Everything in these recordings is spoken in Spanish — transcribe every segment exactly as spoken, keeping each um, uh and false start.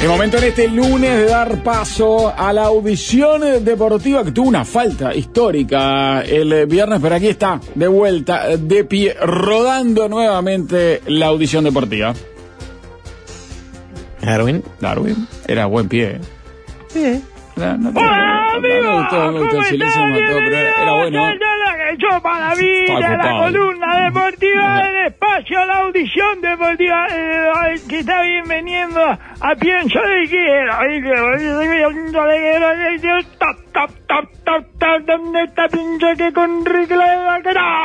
El momento en este lunes de dar paso a la audición deportiva que tuvo una falta histórica el viernes, pero aquí está, de vuelta, de pie, rodando nuevamente la audición deportiva. Darwin. Darwin. Era buen pie. Sí. No, no, no, ¡Hola, no, no, me gustó, me gustó, el silencio me mató, pero era bueno. Yo para mí, de la Pablo. columna deportiva del espacio, la audición deportiva, eh, que está bienveniendo a Pienso de Quiero. Top, top, top, top, top, ¿dónde está Pienso que con Ricky la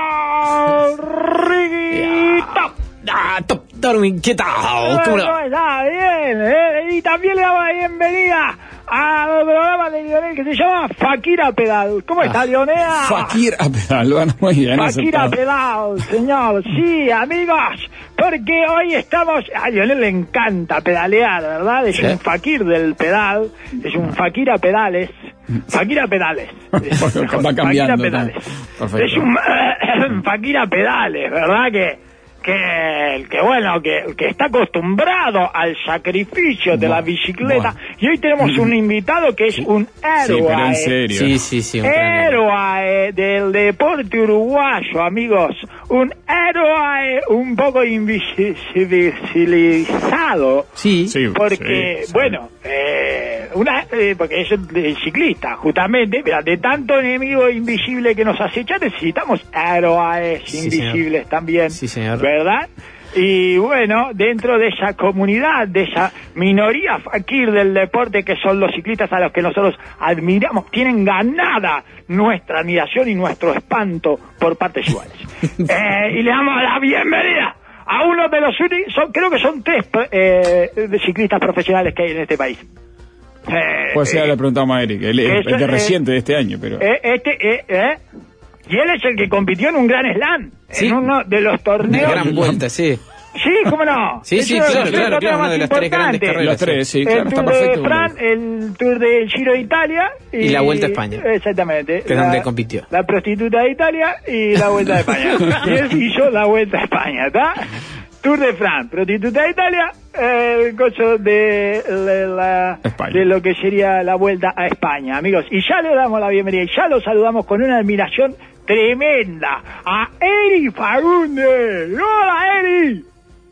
Ricky, top. Ah, Top Darwin, ¿qué tal? ¿Cómo Bueno, está bien, eh, y también le damos la bienvenida al programa de Lionel que se llama Fakira Pedal. ¿Cómo está, Lionel? Fakir a pedal, bueno, muy bien. Fakira aceptado. Pedal, señor. Sí, amigos, porque hoy estamos... A Lionel le encanta pedalear, ¿verdad? Es Sí. un fakir del pedal, es un Fakira Pedales. Fakira Pedales. Es Va mejor, cambiando, Fakira Pedales. ¿no? Perfecto. Es un Fakira Pedales, ¿verdad? Que... Que, que bueno, que, que está acostumbrado al sacrificio de Buah, la bicicleta. buah. Y hoy tenemos un invitado que es un héroe. Sí, pero en serio. Sí, sí, sí. Un cráneo. Héroe del deporte uruguayo, amigos. Un héroe un poco invisibilizado. Sí. Sí, Porque, sí, sí. bueno, eh, una, eh, porque es el, el ciclista, justamente, pero de tanto enemigo invisible que nos acecha, necesitamos héroes Sí, invisibles señor. también, Sí, señor. ¿verdad? Y bueno, dentro de esa comunidad, de esa minoría fakir del deporte que son los ciclistas a los que nosotros admiramos, tienen ganada nuestra admiración y nuestro espanto por partes iguales. eh, y le damos la bienvenida a uno de los únicos, son, creo que son tres eh, de ciclistas profesionales que hay en este país. Eh, Pues ya eh, le preguntamos a Eric, él es eso, de eh, reciente de este año, pero... eh, este, eh, eh, y él es el que compitió en un gran slam, Sí. en uno de los Una torneos. gran vuelta, sí. Sí, ¿cómo no? Sí, Es sí, uno de claro, los claro, torneos claro, más una de las tres grandes importantes. carreras. Las tres, sí, claro, el está Tour de perfecto. Fran, el Tour del Giro de Italia Y la Vuelta a España. Exactamente. Que es donde compitió. La prostituta de Italia y la Vuelta de España. Y él hizo la Vuelta a España, ¿está? Tour de Fran, prostituta de Italia, eh, el coso de, de, la, España. de lo que sería la Vuelta a España, amigos. Y ya le damos la bienvenida y ya lo saludamos con una admiración tremenda a Eri Fagundes. ¡Hola, Eri!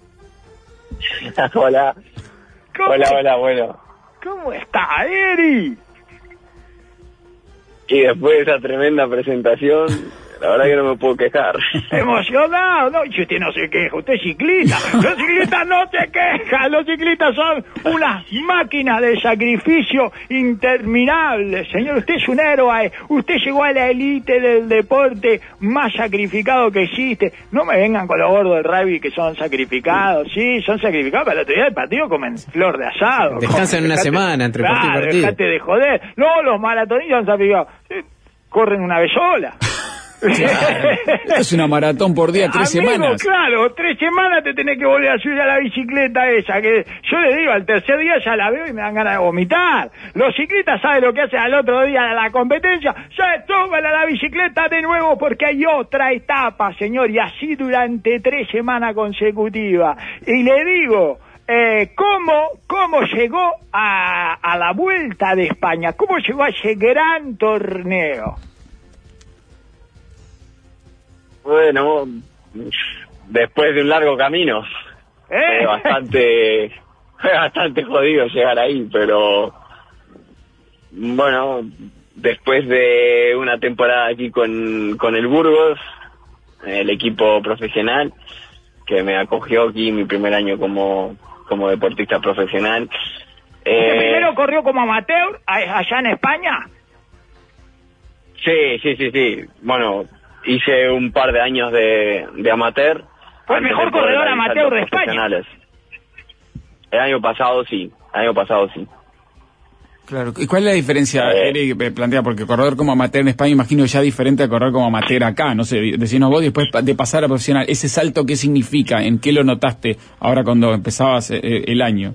Hola, ¿Cómo, hola, hola, bueno. ¿Cómo está, Eri? Y después de esa tremenda presentación, la verdad que no me puedo quejar. Emocionado, ¿no? Y usted no se queja, usted es ciclista. Los ciclistas no se quejan, los ciclistas son unas máquinas de sacrificio interminables. Señor, usted es un héroe, usted llegó a la élite del deporte más sacrificado que existe. No me vengan con los gordos del rugby que son sacrificados, sí, son sacrificados, pero el otro día del partido comen flor de asado. Descansan una Dejate- semana entre claro, partido y partido. dejate de joder. No, los maratonistas han sacrificado. Sí, corren una vez sola. Esto es una maratón por día, tres Amigo, semanas. claro, tres semanas te tenés que volver a subir a la bicicleta esa, que yo le digo, al tercer día ya la veo y me dan ganas de vomitar. Los ciclistas saben lo que hacen al otro día de la competencia, se suben a la bicicleta de nuevo porque hay otra etapa, señor, y así durante tres semanas consecutivas. Y le digo, eh, ¿cómo, cómo llegó a, a la Vuelta de España? ¿Cómo llegó a ese gran torneo? Bueno, después de un largo camino, ¿Eh? fue bastante, fue bastante jodido llegar ahí, pero bueno, después de una temporada aquí con, con el Burgos, el equipo profesional, que me acogió aquí mi primer año como, como deportista profesional. ¿Usted Eh, primero corrió como amateur a- allá en España? sí, sí, sí, sí. Bueno, hice un par de años de, de amateur. Fue el antes mejor de poder corredor realizar amateur los de España. profesionales. El año pasado sí, el año pasado sí. Claro. ¿Y cuál es la diferencia, Eh. Eric, me plantea? Porque corredor como amateur en España, imagino ya diferente a correr como amateur acá, no sé, decinos vos, y después de pasar a profesional, ese salto, ¿qué significa? ¿En qué lo notaste ahora cuando empezabas eh, el año?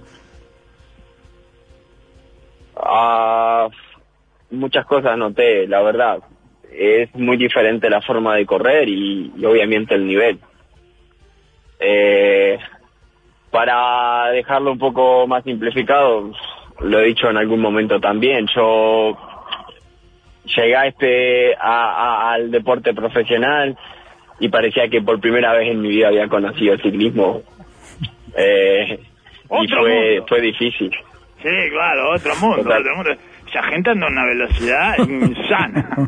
Ah, muchas cosas noté, la verdad. Es muy diferente la forma de correr y, y obviamente el nivel. Eh, para dejarlo un poco más simplificado, lo he dicho en algún momento también, yo llegué a este a, a, al deporte profesional y parecía que por primera vez en mi vida había conocido el ciclismo, eh, y fue fue difícil. Sí, claro, otro mundo, Total. otro mundo. Esa gente anda a una velocidad insana.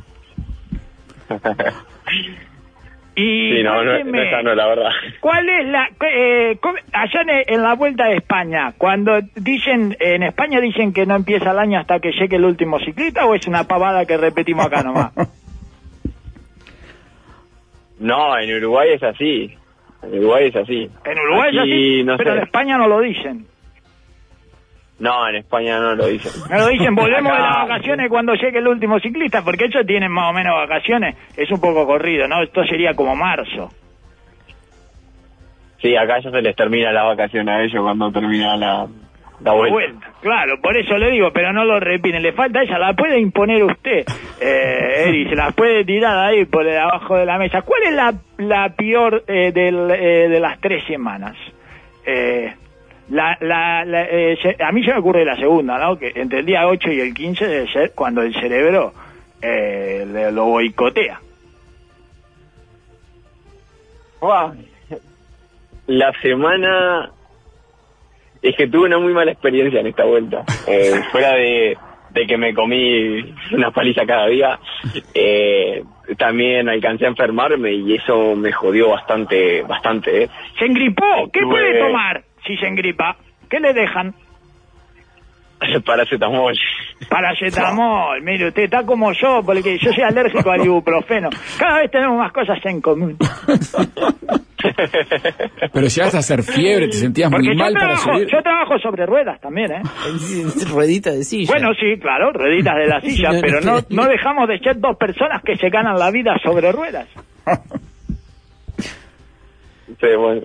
Y Sí, no, no, no cuénteme, es sano, la verdad. ¿cuál es la... Eh, cómo- allá en, en la Vuelta de España, cuando dicen, en España dicen que no empieza el año hasta que llegue el último ciclista, o es una pavada que repetimos acá nomás? No, en Uruguay es así. En Uruguay es así. En Uruguay es Aquí, así, no pero sé. en España no lo dicen. No, en España no lo dicen. No lo dicen, volvemos Acá- de las vacaciones cuando llegue el último ciclista, porque ellos tienen más o menos vacaciones, es un poco corrido, ¿no? Esto sería como marzo. Sí, acá ya se les termina la vacación a ellos cuando termina la, la vuelta. Vuelta, claro, por eso le digo, pero no lo repiten, le falta ella, la puede imponer usted, eh, Eri, se la puede tirar ahí por abajo de la mesa. ¿Cuál es la, la peor eh, del, eh, de las tres semanas? Eh, la, la, la, eh, se- a mí se me ocurre la segunda, ¿no? Que entre el día ocho y el quince debe ser cuando el cerebro eh, le- lo boicotea. Buah. La semana... Es que tuve una muy mala experiencia en esta vuelta. Eh, fuera de, de que me comí una paliza cada día, eh, también alcancé a enfermarme y eso me jodió bastante, bastante, ¿eh? ¿Se engripó? ¿Qué Tuve- puede tomar si se engripa? ¿Qué le dejan? Paracetamol. Paracetamol, mire, usted está como yo, porque yo soy alérgico al ibuprofeno. Cada vez tenemos más cosas en común. Pero llegaste a hacer fiebre, te sentías Porque muy yo mal para trabajo, subir. yo trabajo sobre ruedas también, ¿eh? Ruedita de silla. Bueno, sí, claro, rueditas de la silla, No, no, pero no, no. no dejamos de ser dos personas que se ganan la vida sobre ruedas. Sí, bueno.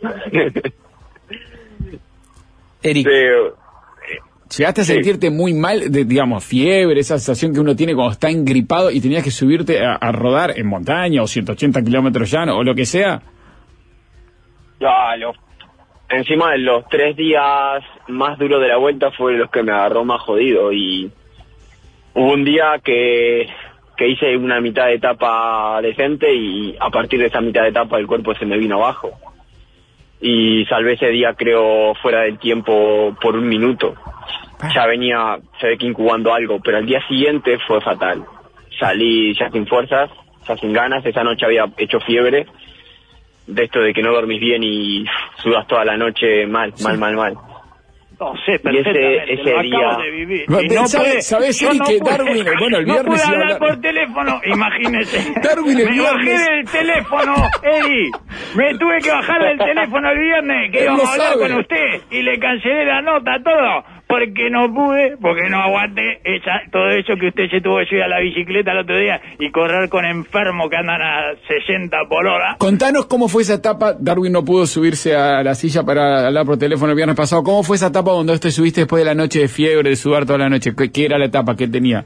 Eric, Sí, Llegaste a Sí. sentirte muy mal, de, digamos, fiebre, esa sensación que uno tiene cuando está engripado y tenías que subirte a, a rodar en montaña o ciento ochenta kilómetros llano o lo que sea. ya, los, encima de los tres días más duros de la vuelta fue los que me agarró más jodido y hubo un día que, que hice una mitad de etapa decente y a partir de esa mitad de etapa el cuerpo se me vino abajo y salvé ese día creo fuera del tiempo por un minuto. Ya venía, se ve que incubando algo, pero al día siguiente fue fatal. Salí ya sin fuerzas, ya sin ganas, esa noche había hecho fiebre, de esto de que no dormís bien y sudas toda la noche mal, mal, mal, mal. No sé, Y ese- perfectamente, ese lo acabo día- de vivir. No, Y no ¿sabes- puede- sabes, yo Eri, no que pude- Darwin, bueno, el no viernes pude iba a hablar hablar- por teléfono, imagínese. Darwin, el me viernes- bajé del teléfono, Eri, me tuve que bajar del teléfono el viernes, que Él íbamos lo a hablar sabe. con usted, y le cancelé la nota, todo, porque no pude, porque no aguanté esa, todo eso que usted se tuvo que subir a la bicicleta el otro día y correr con enfermos que andan a sesenta por hora. Contanos cómo fue esa etapa. Darwin no pudo subirse a la silla para hablar por teléfono el viernes pasado. ¿Cómo fue esa etapa donde te subiste después de la noche de fiebre, de sudar toda la noche? ¿Qué, qué era la etapa que tenía?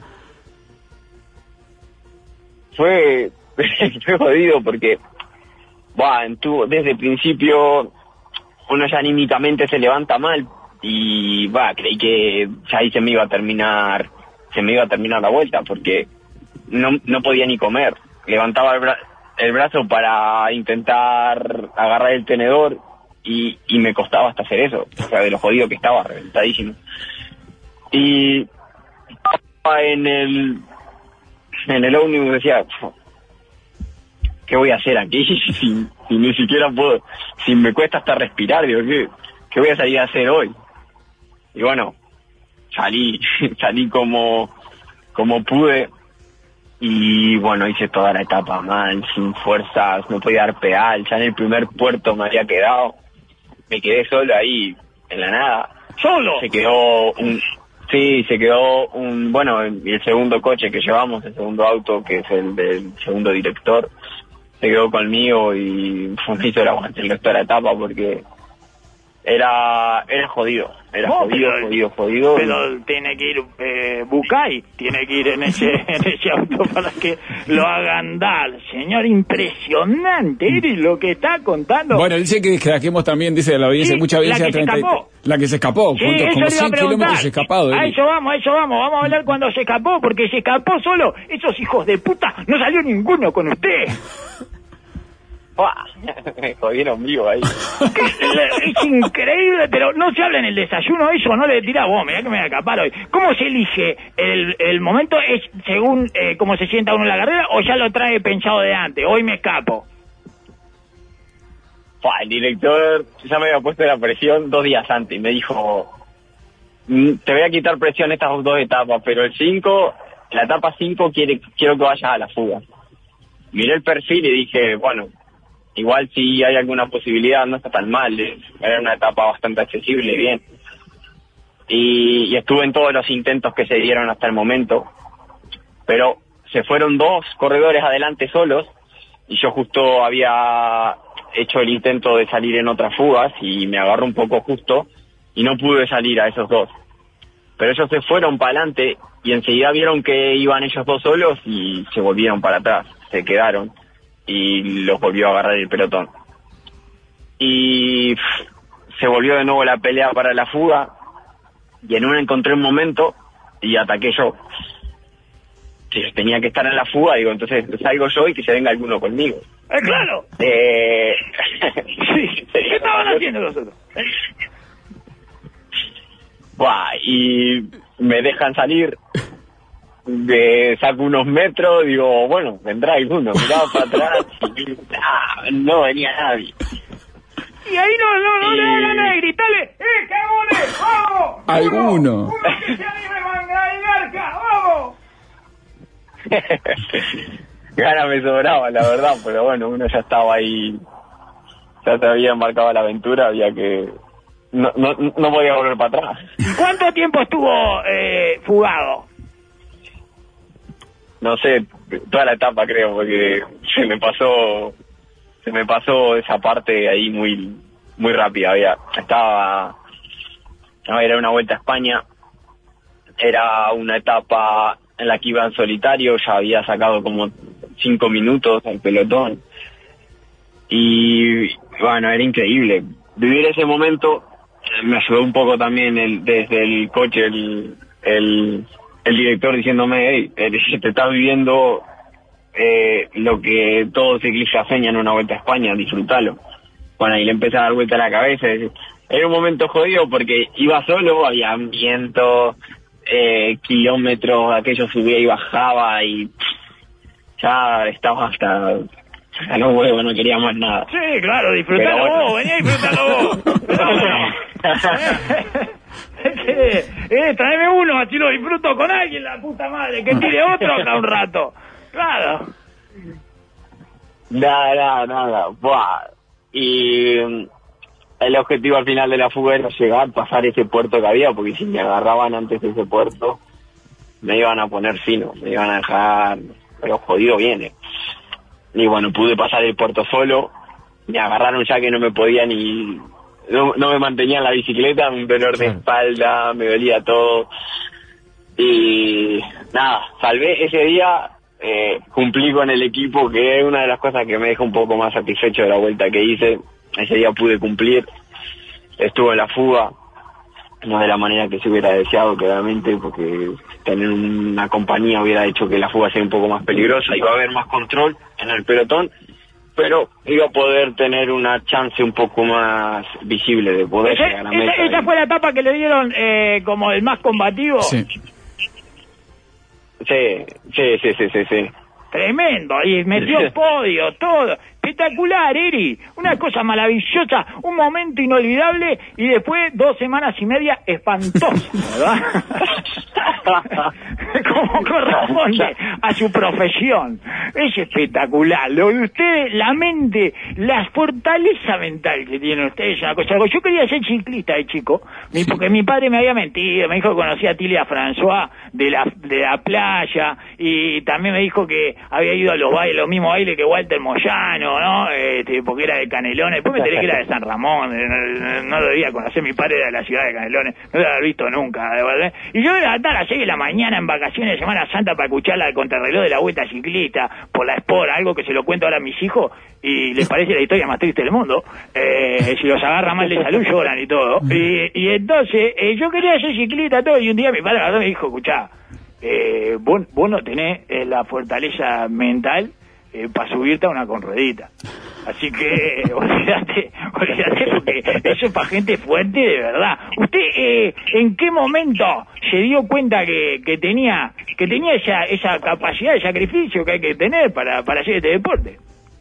Fue, fue jodido porque, bueno, tú, desde el principio uno ya anímicamente se levanta mal y va, creí que ya ahí se me iba a terminar, se me iba a terminar la vuelta porque no, no podía ni comer. Levantaba el, bra- el brazo para intentar agarrar el tenedor y, y me costaba hasta hacer eso, o sea, de lo jodido que estaba, reventadísimo. Y en el en el ómnibus decía, ¿qué voy a hacer aquí? si, si ni siquiera puedo, si me cuesta hasta respirar, digo, ¿qué, qué voy a salir a hacer hoy? Y bueno, salí, salí como, como pude y bueno, hice toda la etapa mal, sin fuerzas, no podía dar pedal, ya en el primer puerto me había quedado, me quedé solo ahí, en la nada. ¿Solo? Se quedó un... Sí, se quedó un... Bueno, el segundo coche que llevamos, el segundo auto, que es el del segundo director, se quedó conmigo y me hizo el aguante el resto de la etapa porque era era jodido, era No, jodido, pero- jodido, jodido. Pero tiene que ir eh, Bucay, tiene que ir en ese en ese auto para que lo haga andar. Señor, impresionante, Eri, lo que está contando. Bueno, dice que destaquemos también, dice la audiencia, Sí, mucha la audiencia que se treinta y- escapó. La que se escapó, Sí, ¿cuántos? eso Como le iba a cien preguntar. kilómetros escapado. A Eri. eso vamos, a eso vamos. Vamos a hablar cuando se escapó, porque se escapó solo. Esos hijos de puta, no salió ninguno con usted. Me jodieron vivo ahí. Es, es increíble, pero no se habla en el desayuno eso, no le tirás vos, mirá que me voy a escapar hoy. ¿Cómo se elige el, el momento? ¿Es según eh, cómo se sienta uno en la carrera o ya lo trae pensado de antes? Hoy me escapo. Fua, el director ya me había puesto la presión dos días antes y me dijo, "Mm, te voy a quitar presión estas dos etapas, pero el cinco, la etapa cinco quiere, quiero que vayas a la fuga". Miré el perfil y dije, bueno, igual si hay alguna posibilidad no está tan mal, eh. Era una etapa bastante accesible, bien. Y, y estuve en todos los intentos que se dieron hasta el momento, pero se fueron dos corredores adelante solos y yo justo había hecho el intento de salir en otras fugas y me agarró un poco justo y no pude salir a esos dos. Pero ellos se fueron para adelante y enseguida vieron que iban ellos dos solos y se volvieron para atrás, se quedaron y los volvió a agarrar el pelotón. Y pff, se volvió de nuevo la pelea para la fuga y en una encontré un momento y ataqué yo. Si tenía que estar en la fuga, digo, entonces salgo yo y que se venga alguno conmigo. ¡Eh, claro! Eh... Sí. ¿Qué estaban haciendo nosotros? Buah, y me dejan salir, de, saco unos metros, digo, bueno, vendrá alguno, miraba para atrás y ah, no venía nadie. Y ahí no, no, no Y... le da ganas de gritarle, ¡eh, cagones! ¡Vamos! Alguno. ¡Uno, uno que se anime, manga de garca! ¡Vamos! Ganas me sobraba, la verdad, pero bueno, uno ya estaba ahí, ya se había embarcado la aventura, había que... No, no, no podía volver para atrás. ¿Cuánto tiempo estuvo eh, fugado? No sé, toda la etapa creo, porque se me pasó, se me pasó esa parte ahí muy, muy rápida. Había, estaba, no, era una vuelta a España, era una etapa en la que iba en solitario, ya había sacado como cinco minutos al pelotón y bueno, era increíble vivir ese momento. Me ayudó un poco también el, desde el coche el, el, el director diciéndome, hey, te estás viviendo eh, lo que todo ciclista sueña en una vuelta a España, disfrútalo. Bueno, y le empecé a dar vuelta a la cabeza. Era un momento jodido porque iba solo, había viento, eh, kilómetros, aquello subía y bajaba y pff, ya estaba hasta... a los huevos, no quería más nada. Sí, claro, disfrutalo bueno. Vos, vení a disfrutarlo vos. Es que, eh, tráeme uno, así lo disfruto con alguien, la puta madre, que tire otro acá un rato. Claro. Nada, nada, nada. Buah. Y um, el objetivo al final de la fuga era llegar, pasar ese puerto que había, porque si me agarraban antes de ese puerto, me iban a poner fino, me iban a dejar, pero jodido viene. Y bueno, pude pasar el puerto solo, me agarraron ya que no me podía ni... No, no me mantenía en la bicicleta, un dolor de espalda, me dolía todo. Y nada, salvé ese día, eh, cumplí con el equipo, que es una de las cosas que me deja un poco más satisfecho de la vuelta que hice. Ese día pude cumplir, estuve en la fuga, no de la manera que se hubiera deseado, claramente, porque tener una compañía hubiera hecho que la fuga sea un poco más peligrosa, iba a haber más control en el pelotón, pero iba a poder tener una chance un poco más visible de poder Ese, llegar a meta. Esa, esa fue la etapa que le dieron eh, como el más combativo. Sí. Sí, sí, sí, sí, sí, sí. Tremendo, y metió podio, todo. Espectacular, Eri. Una cosa maravillosa, un momento inolvidable y después dos semanas y media espantosas, ¿verdad? Como corresponde a su profesión. Es espectacular. Lo de ustedes, la mente, la fortaleza mental que tienen ustedes, es una cosa. Yo quería ser ciclista de chico, mi, porque mi padre me había mentido, me dijo que conocía a Tilia François de la, de la playa y también me dijo que había ido a los bailes, los mismos bailes que Walter Moyano, ¿no? Este, porque era de Canelones. Después me enteré que era de San Ramón, no, no, no lo debía conocer, mi padre era de la ciudad de Canelones, no lo había visto nunca, de verdad. Y yo era estar allá seis de la mañana en vacaciones de Semana Santa para escuchar la contrarreloj de la Vuelta Ciclista por la Sport, algo que se lo cuento ahora a mis hijos y les parece la historia más triste del mundo. Eh, si los agarra mal de salud lloran y todo. Y, y entonces eh, yo quería ser ciclista todo y un día mi padre agarró y me dijo, escuchá, eh, vos, vos no tenés eh, la fortaleza mental eh, para subirte a una conruedita. Así que olvídate, olvídate porque eso es para gente fuerte de verdad. ¿Usted eh, en qué momento se dio cuenta que, que tenía que tenía esa esa capacidad de sacrificio que hay que tener para, para hacer este deporte?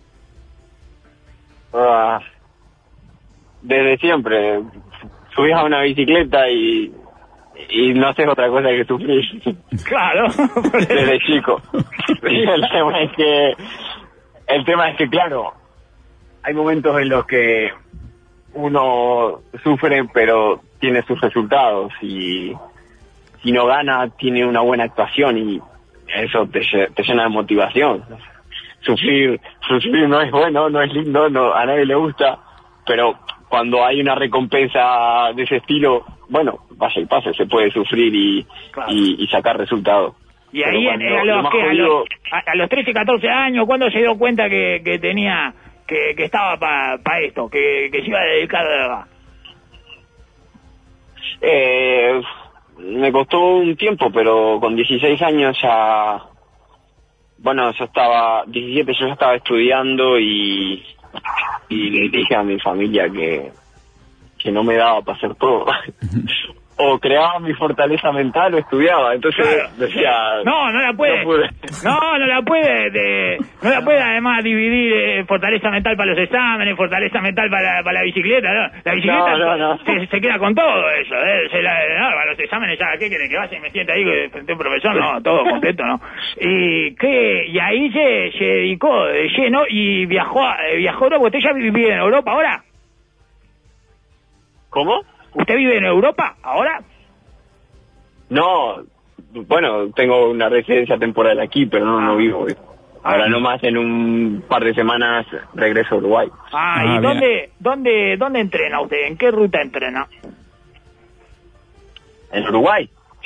Uh, desde siempre. Subís a una bicicleta y, y no haces otra cosa que sufrir. Claro. Desde chico. El tema es que, el tema es que, claro, hay momentos en los que uno sufre, pero tiene sus resultados y si no gana, tiene una buena actuación y eso te, te llena de motivación. Sufrir, sufrir no es bueno, no es lindo, no, a nadie le gusta, pero cuando hay una recompensa de ese estilo, bueno, vaya y pase, se puede sufrir y, claro. y, y sacar resultados. Y ahí cuando, a, los, ¿qué, a, los, a, a los trece, catorce años, ¿cuándo se dio cuenta que, que tenía... Que, que estaba para pa esto, que, que se iba a dedicar de verdad? Eh, me costó un tiempo, pero con dieciséis años ya... Bueno, yo estaba... diecisiete yo ya estaba estudiando y... Y le dije a mi familia que... Que no me daba para hacer todo. O creaba mi fortaleza mental o estudiaba, entonces claro. decía... No, no la puede, no, no, no la puede, de, no la puede además dividir eh, fortaleza mental para los exámenes, fortaleza mental para, para la bicicleta, ¿no? La bicicleta no, no, no. Se, se queda con todo eso, ¿eh? Se la, no, para los exámenes ya, ¿qué quiere que vaya y me sienta ahí frente a un profesor? No, todo completo, ¿no? Y, ¿qué? Y ahí se, se dedicó de lleno y viajó, viajó a Europa. ¿Usted ya vive en Europa ahora? ¿Cómo? ¿Usted vive en Europa ahora? No, bueno, tengo una residencia temporal aquí, pero no, no vivo. Ahora nomás en un par de semanas regreso a Uruguay. Ah, ¿y ah, dónde, dónde, dónde entrena usted? ¿En qué ruta entrena? ¿En Uruguay? Sí.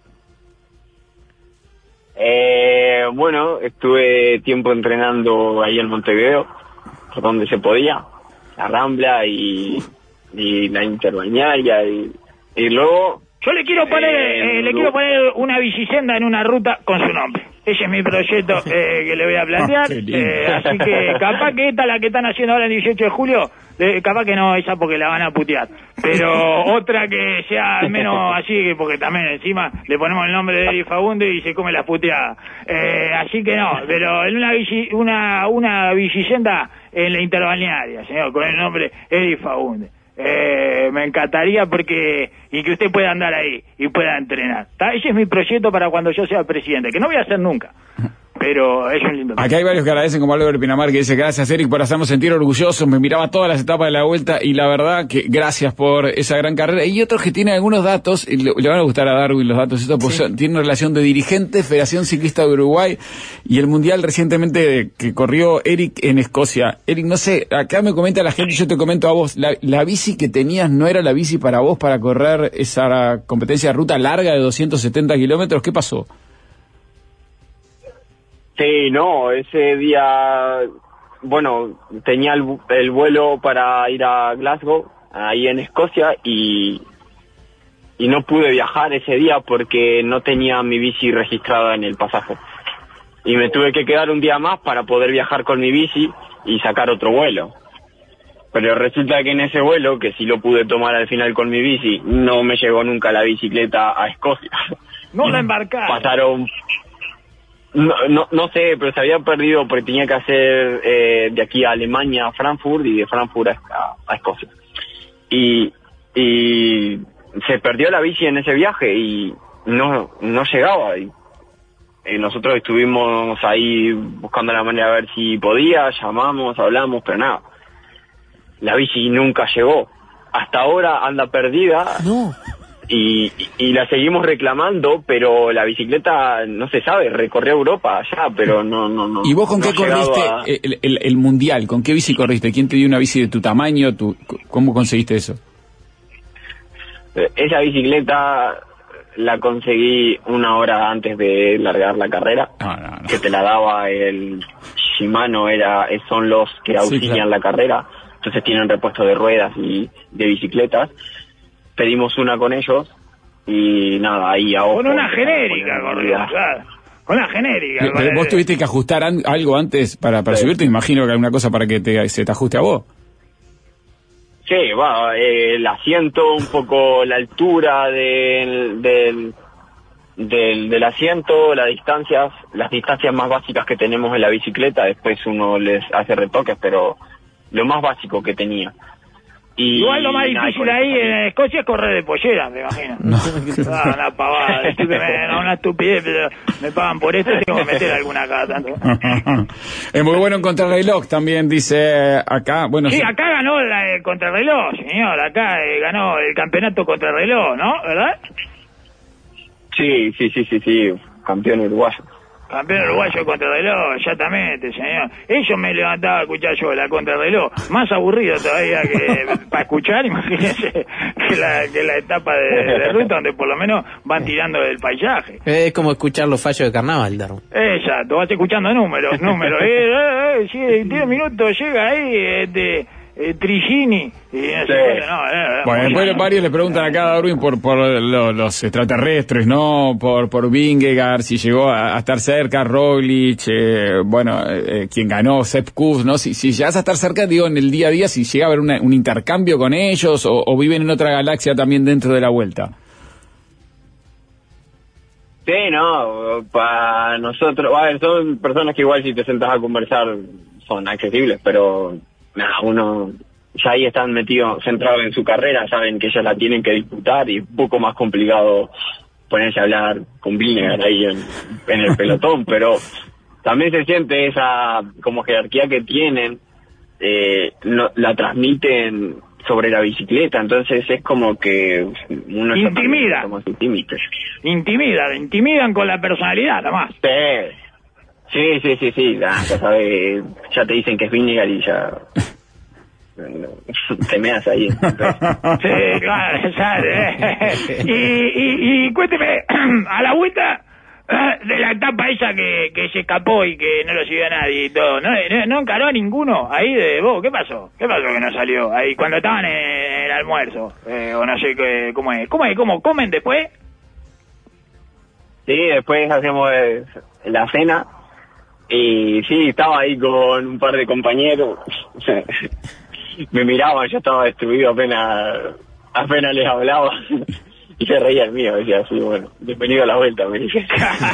Eh, bueno, estuve tiempo entrenando ahí en Montevideo, por donde se podía, la Rambla y... y la interbañaria y, y luego yo le quiero poner eh, eh, le quiero poner una bicicenda en una ruta con su nombre. Ese es mi proyecto eh, que le voy a plantear. Oh, eh, así que capaz que esta la que están haciendo ahora el dieciocho de julio, eh, capaz que no esa porque la van a putear, pero otra que sea al menos así, porque también encima le ponemos el nombre de Eric Fagundes y se come las puteadas. Eh, así que no, pero en una bici, una una bicicenda en la interbalnearia, señor, con el nombre Eric Fagundes. Eh, me encantaría porque y que usted pueda andar ahí y pueda entrenar. ¿Tá? Ese es mi proyecto para cuando yo sea presidente, que no voy a hacer nunca, pero es un lindo. Acá hay varios que agradecen, como Álvaro Pinamar, que dice gracias Eric por hacernos sentir orgullosos, me miraba todas las etapas de la Vuelta y la verdad que gracias por esa gran carrera. Y otros que tienen algunos datos, y le, le van a gustar a Darwin los datos, esto pues, sí. Tiene una relación de dirigente, Federación Ciclista de Uruguay y el Mundial recientemente que corrió Eric en Escocia. Eric, no sé, acá me comenta la gente y yo te comento a vos, la, la bici que tenías no era la bici para vos para correr esa competencia de ruta larga de doscientos setenta kilómetros, ¿qué pasó? Sí, no, ese día, bueno, tenía el, el vuelo para ir a Glasgow, ahí en Escocia, y, y no pude viajar ese día porque no tenía mi bici registrada en el pasaje. Y me tuve que quedar un día más para poder viajar con mi bici y sacar otro vuelo. Pero resulta que en ese vuelo, que sí lo pude tomar al final con mi bici, no me llegó nunca la bicicleta a Escocia. No la embarcaron. Pasaron... No, no, no sé, pero se había perdido porque tenía que hacer eh, de aquí a Alemania a Frankfurt y de Frankfurt a, a Escocia. Y, y se perdió la bici en ese viaje y no, no llegaba. Y, y nosotros estuvimos ahí buscando la manera de ver si podía, llamamos, hablamos, pero nada. La bici nunca llegó. Hasta ahora anda perdida. No. Y, y, y la seguimos reclamando, pero la bicicleta no se sabe, recorrió Europa allá, pero no... no, no ¿Y vos con no qué corriste a... el, el, el mundial? ¿Con qué bici corriste? ¿Quién te dio una bici de tu tamaño? Tu, ¿Cómo conseguiste eso? Esa bicicleta la conseguí una hora antes de largar la carrera, no, no, no. que te la daba el Shimano, era, son los que auxilian sí, claro. la carrera, entonces tienen repuesto de ruedas y de bicicletas. Pedimos una con ellos y nada, ahí a ojo. Con una genérica, claro. Con una genérica. Pero, pero vos tuviste que ajustar an algo antes para, para sí. subirte, imagino que alguna cosa para que te, se te ajuste a vos. Sí, bueno, eh, el asiento, un poco la altura del, del, del, del asiento, las distancias, las distancias más básicas que tenemos en la bicicleta, después uno les hace retoques, pero lo más básico que tenía. Y igual lo más difícil nada, ahí en Escocia es correr de pollera, me imagino. No, ah, una pavada, no, una estupidez, pero me pagan por esto y tengo que meter alguna cada tanto. Es muy bueno en contrarreloj también, dice acá. Bueno, sí, sí. Acá ganó la, el contrarreloj, señor, acá eh, ganó el campeonato contrarreloj, ¿no? ¿Verdad? Sí, sí, sí, sí, sí, campeón uruguayo. Campeón uruguayo contrarreloj, exactamente, señor. Ellos me levantaba a escuchar yo la contrarreloj. Más aburrido todavía que para escuchar, imagínense, que la, que la etapa de, de ruta donde por lo menos van tirando el paisaje. Es como escuchar los fallos de carnaval, Darwin. Exacto, vas escuchando números, números. eh, eh, eh, sí, en diez minutos llega ahí, este... Eh, Trigini y no sí. sé, no, eh, bueno, después no. varios le preguntan acá a Darwin por, por lo, los extraterrestres, ¿no? Por por Vingegaard, si llegó a, a estar cerca, Roglic, eh, bueno, eh, quien ganó, Sepp Kuss, ¿no? Si, si llegas a estar cerca, digo, en el día a día, si llega a haber una, un intercambio con ellos o, o viven en otra galaxia también dentro de la vuelta. Sí, no, para nosotros, a ver, son personas que igual si te sentás a conversar son accesibles, pero... Nah, uno ya ahí están metidos, centrados en su carrera, saben que ellos la tienen que disputar y es un poco más complicado ponerse a hablar con Vingegaard ahí en, en el pelotón, pero también se siente esa como jerarquía que tienen, eh, no, la transmiten sobre la bicicleta, entonces es como que uno intimida, como sus límites. Intimida, intimidan con la personalidad, nomás. Sí. Sí, sí, sí, sí, ya, ya sabes, ya te dicen que es Vingegaard y ya te meas ahí. Sí, claro, ¿sabes? Y, y, y cuénteme, a la vuelta de la etapa esa que, que se escapó y que no lo siguió nadie y todo, ¿no, no, no encaró a ninguno ahí de vos? ¿Qué pasó? ¿Qué pasó que no salió ahí cuando estaban en el almuerzo? Eh, o no sé qué, cómo es. ¿Cómo es? ¿Cómo comen después? Sí, después hacemos eh, la cena. Y sí, estaba ahí con un par de compañeros, me miraban, yo estaba destruido apenas, apenas les hablaba, y se reía el mío, decía así, bueno, bienvenido a la vuelta, me dije.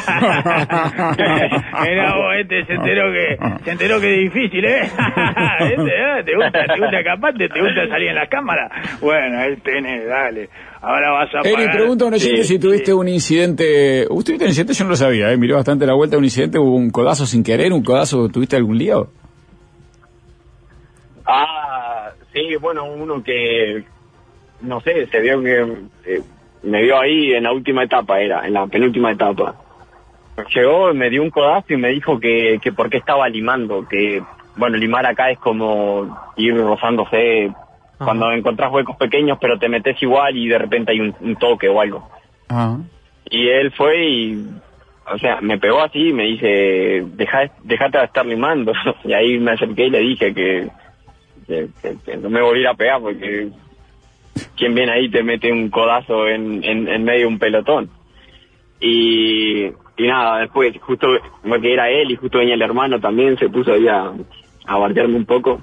Mirá vos, este se enteró que, se enteró que es difícil, ¿eh? Este, ¿eh? ¿Te gusta, te gusta escaparte? ¿Te gusta salir en las cámaras? Bueno, ahí tenés, dale. Ahora vas a pagar. Eri, pregunta a un oyente sí, si tuviste sí. un incidente. ¿Usted tuviste un incidente? Yo no lo sabía, ¿eh? Miré bastante la vuelta. ¿Un incidente? ¿Hubo un codazo sin querer? ¿Un codazo? ¿Tuviste algún lío? Ah, sí, bueno, uno que. No sé, se vio que. Eh, me vio ahí en la última etapa, era, en la penúltima etapa. Llegó, me dio un codazo y me dijo que, que por qué estaba limando. Que, bueno, limar acá es como ir rozándose. Ajá. Cuando encontrás huecos pequeños pero te metes igual y de repente hay un, un toque o algo. Ajá. Y él fue y, o sea, me pegó así y me dice, Deja, dejate de estar limando. Y ahí me acerqué y le dije que, que, que, que no me volviera a pegar porque quien viene ahí te mete un codazo en, en, en medio de un pelotón. Y, y nada, después justo, porque era él y justo venía el hermano también, se puso ahí a, a bardearme un poco.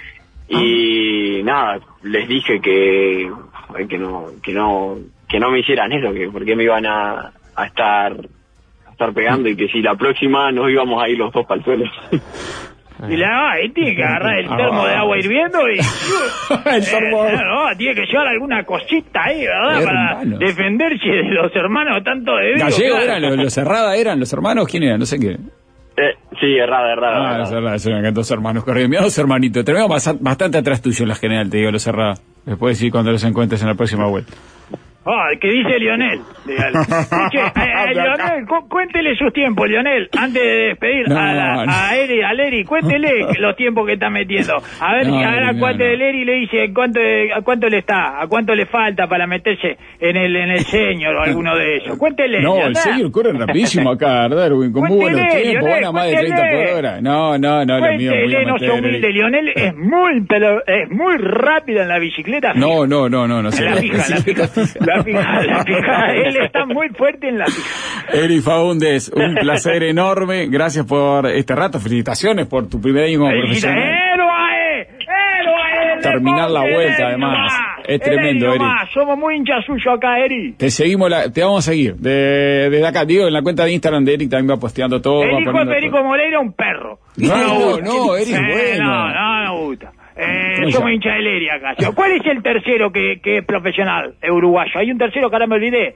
Y nada, les dije que que no que no que no me hicieran eso, que porque me iban a, a estar a estar pegando y que si la próxima nos íbamos a ir los dos para el suelo. Y la ahí tiene que agarrar el termo de agua hirviendo y el termo. Eh, no, tiene que llevar alguna cosita ahí, ¿verdad? Hermano. Para defenderse de los hermanos tanto de Dios. Gallego claro. Eran los, los Herrada, eran los hermanos, ¿quién eran? No sé qué. Eh, sí, errada, errada. Ah, errada. es verdad, eso me encantó, dos hermanos corriendo. Mira, dos hermanitos. Tenemos bastante atrás tuyo en la general, te digo, los Herrada. Después sí, cuando los encuentres en la próxima vuelta. Ah, ¿qué dice Lionel? Escuche, eh, eh, Lionel, cu cuéntele sus tiempos, Lionel, antes de despedir no, a, la, no. a Eri, a Leri, cuéntele los tiempos que está metiendo. A ver No, si ahora no, cuánto no. de Leri le dice cuánto, a cuánto le está, a cuánto le falta para meterse en el en el senior o alguno de ellos. Cuéntele. No, el ¿verdad? señor corre rapidísimo acá, Darwin, con muy buenos Cuéntele, tiempos, Lionel, van a más de treinta cuéntele. por hora. No, no, no, lo mío es muy Cuéntele, no sea amateur. humilde, Lionel es muy, pero es muy rápido en la bicicleta. No, no, no, no, no. En la fija, la fija, la fija, la fija. Él está muy fuerte en la fija. Eri Faúndez, un placer enorme. Gracias por este rato. Felicitaciones por tu primer año como Felicita, profesional. ¡Héroe! ¡Héroe! del Terminar la deporte, vuelta, Eri además. nomás. Es tremendo, Eri Eri. nomás. Somos muy hinchas suyos acá, Eri. Te seguimos, la, te vamos a seguir. De, desde acá, digo, en la cuenta de Instagram de Eric también va posteando todo. El va hijo de poniendo Federico todo. Moreira es un perro. No, me no, gusta. no, Eri es Eh, bueno. No, no, no me gusta. Eh, ¿Cómo somos ya? hinchas del Eri acá. ¿Cuál es el tercero que, que es profesional, eh, uruguayo? Hay un tercero que ahora me olvidé.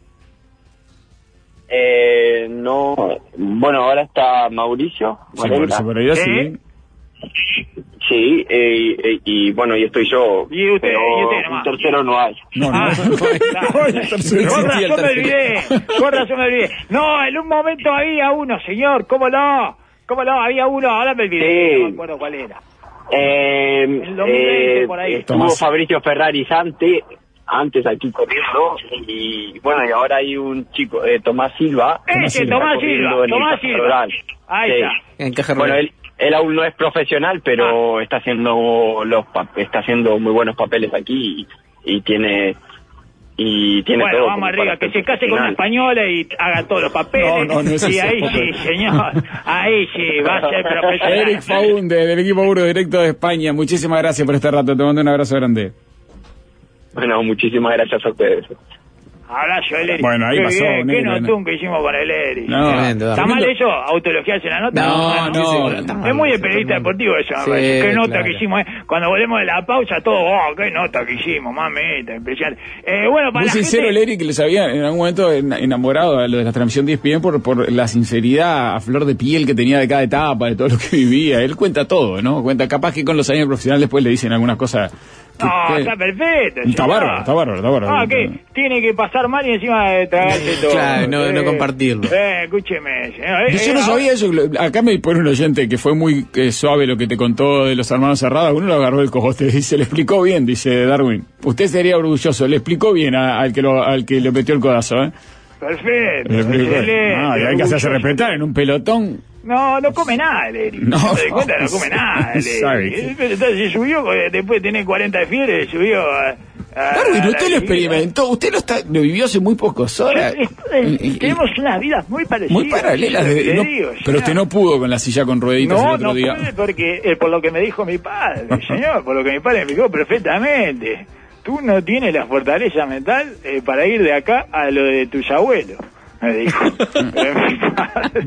Eh, no, bueno, ahora está Mauricio. Sí, por eso, por ahí, ¿Eh? sí. Sí, eh, y, y bueno, y estoy yo. Y usted, pero y usted un nomás. tercero no hay. No, no. Ah, No, el tercero con existía, el razón me tercero. olvidé, con razón me olvidé. No, en un momento había uno, señor, ¿cómo no? ¿Cómo no? Había uno, ahora me olvidé, Sí. no me acuerdo cuál era. Eh, El dos mil veinte eh, por ahí. Estuvo Tomás. Fabricio Ferraris antes, antes aquí corriendo, y bueno, y ahora hay un chico, eh, Tomás Silva. Ese, Silva. Tomás está Silva, corriendo en el Tomás Caja Silva. Rural. Ahí Sí. está. En Caja Bueno, Rural. él, él aún no es profesional, pero está haciendo los pa- está haciendo muy buenos papeles aquí y, y tiene y tiene Bueno, todo. vamos como arriba, para que ser se case con una profesional. española y haga todos los papeles. No, no, no es y eso. ahí sí, señor, ahí sí, va a ser profesional. Eric Faúndez, del equipo Burgo Directo de España. Muchísimas gracias por este rato. Te mando un abrazo grande. Bueno, muchísimas gracias a ustedes. Abrazo, el Eri. Bueno, ahí Qué pasó, bien, qué negro, notún que hicimos con el Eri. No, Tremendo, ¿Está tremendo. mal eso? ¿Autoelogiarse la nota? No, no, está Es mal, muy de está periodista mal. deportivo eso, me Sí, parece. Qué nota claro. que hicimos, ¿eh? Cuando volvemos de la pausa, todo, oh, qué nota que hicimos, mamita, impresionante. Eh, bueno, para muy la sincero gente... el Eric, que les había en algún momento en- enamorado a lo de la transmisión de E S P N por, por la sinceridad a flor de piel que tenía de cada etapa, de todo lo que vivía. Él cuenta todo, ¿no? Cuenta, capaz que con los años profesionales después le dicen algunas cosas. Que, No, que- está perfecto. Está señor. bárbaro, está bárbaro, está bárbaro. Ah, ¿qué? Tiene que pasar mal y encima de tragarse todo. Claro, no- no compartirlo. Eh, escúcheme, señor. Eh, Yo eh, no ahora- sabía eso. lo- Acá me pone un oyente que fue muy eh, suave lo que te contó de los hermanos Cerrada. Uno lo agarró el cojote y se le explicó bien, dice Darwin. Usted sería orgulloso. Le explicó bien a- al que lo, al que le metió el codazo, ¿eh? Perfecto. Le explicó. excelente, Ah, y hay que hacerse orgulloso. respetar en un pelotón. No, no come nada el Eri. No, No, te das cuenta, no come nada el sabe Eri. que- Eh, pero entonces se subió, eh, después de tener cuarenta de fiebre, subió a... a- Darwin, a usted la lo vida. experimentó. Usted lo, está, lo vivió hace muy pocas horas. Eh, eh, Y- y- Tenemos unas vidas muy parecidas. muy paralelas. es lo de- que no- le digo, pero señor. usted no pudo con la silla con rueditas el No, otro no día. puede porque, eh, por lo que me dijo mi padre, señor, por lo que mi padre me explicó perfectamente. Tú no tienes la fortaleza mental eh, para ir de acá a lo de tus abuelos, me dijo. Pero mi padre...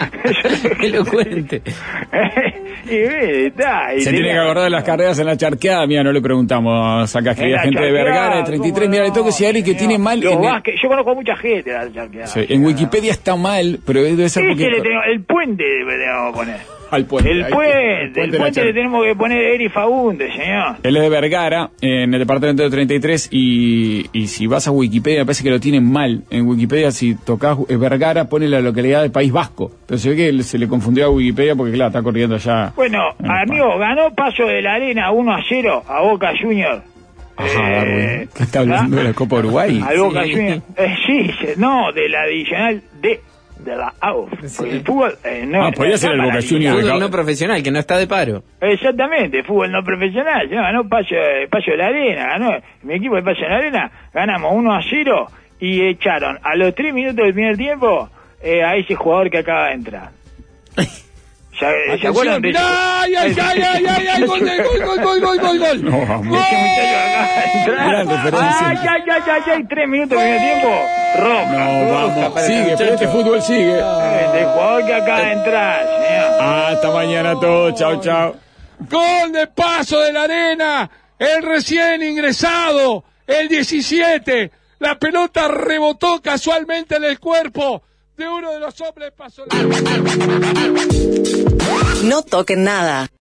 Elocuente. y ve, está, y Se tiene tenía- que acordar de las carreras en la charqueada. Mira, no le preguntamos acá, En querida la gente de charqueada, Vergara, de treinta y tres. ¿cómo Mira, le tengo que decir a Ari que no, tiene señor? mal. Los En, el- Vázquez, yo conozco a mucha gente de la charqueada. sí, en Wikipedia está mal, pero debe ser Ese porque. le tengo- el puente debemos poner. Al puente. El ahí- puente, el de la puente le charca. tenemos que poner Eri Faúndez, señor. Él es de Vergara, en el departamento de treinta y tres, y, y si vas a Wikipedia, me parece que lo tienen mal. En Wikipedia, si tocas eh, Vergara, pone la localidad del País Vasco. Pero se ve que se le confundió a Wikipedia porque, claro, está corriendo allá. Bueno, en amigo, ganó Paso de la Arena uno a cero a Boca Junior. Ajá, Eh, Darwin. ¿Qué está hablando ¿ah? de la Copa Uruguay? Al Boca Sí. Junior. Eh, sí, se- no, de la adicional D, de la A U F. Porque el fútbol eh, no Ah, podía no ser el está Boca para la Junior. Fútbol no profesional, que no está de paro. Exactamente, fútbol no profesional, ya ganó Paso, Paso de la Arena, ganó mi equipo de Paso de la Arena, ganamos uno a cero y echaron a los tres minutos del primer tiempo eh, a ese jugador que acaba de entrar. ¿Ya, ¿Se acuerdan de ese- ¡Ay, ay, ay, ay, ay, ay! ¡Gol, gol, gol, gol, gol, gol, gol! No, vamos. Ese muchacho acaba de entrar. Gran referencia. Ay, ay, ay, ay, ay, tres minutos del primer tiempo, roja. No, vamos. para el Sigue, pero este fútbol sigue. El jugador que acaba de entrar, señor. Hasta mañana a todos. Chao, chao. ¡Gol de Paso de la Arena! El recién ingresado, el diecisiete. La pelota rebotó casualmente en el cuerpo de uno de los hombres de Paso de la Arena. No toquen nada.